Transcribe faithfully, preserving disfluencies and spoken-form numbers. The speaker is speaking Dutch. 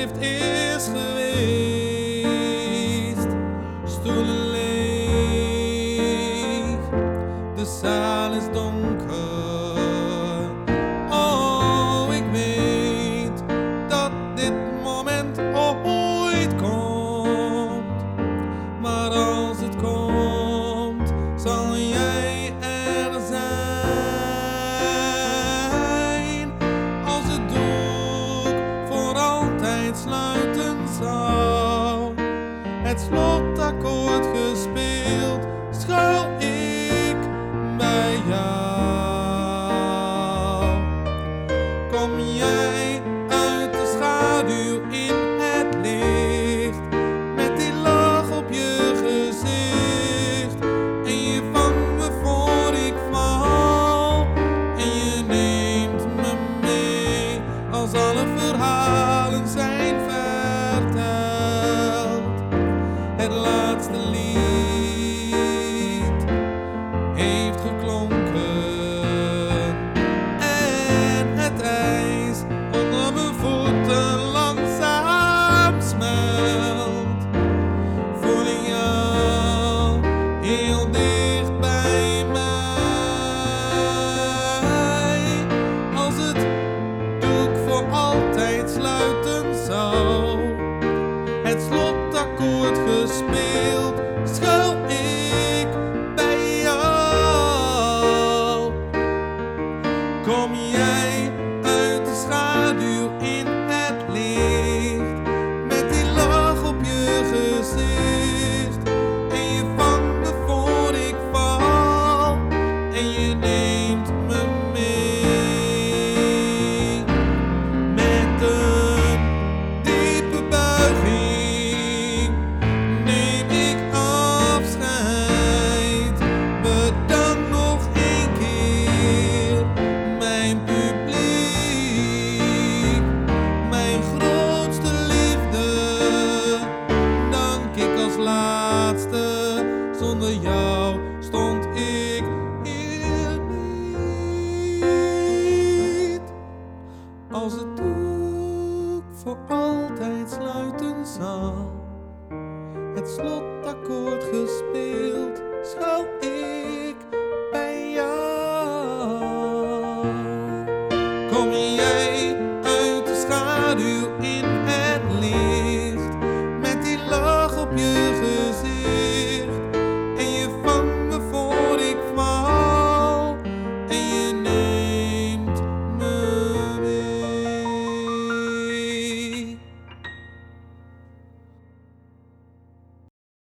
lift is geweest. Stoelen leeg, de zaal is donker. Oh, ik weet dat dit moment ooit komt. Maar als het komt, zal jij er zijn. Als het doek voor altijd sluiten zou, het slotakkoord gespeeld, schuil ik bij jou. Kom jij uit de schaduw in het licht, met die lach op je gezicht, en je vangt me voor ik val, en je neemt me mee als alle verhalen zijn verteld. Het laatste lied heeft geklonken en het ijs onder mijn voeten langzaam smelt. Voel ik jou heel dicht bij mij. Als het doek voor altijd sluiten zou, het slotakkoord gespeeld, schuil ik bij jou. Kom jij uit de schaduw in het licht, met die lach op je gezicht, en je vangt me voor ik val, en je neemt me mee. Met een diepe buiging neem ik afscheid. Bedankt nog één keer, mijn publiek, mijn grootste liefde. Dank ik als laatste, zonder jou stond ik hier niet. Als het doek voor altijd sluiten zou, het slotakkoord gespeeld, schuil ik bij jou. Kom jij